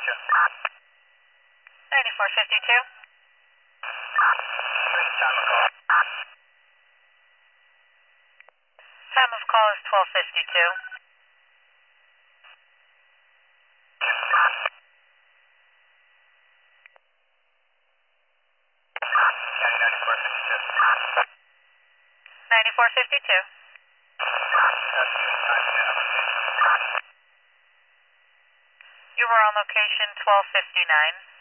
9452. Time of call is 12:52. Ninety-four 52. You were on location 12:59.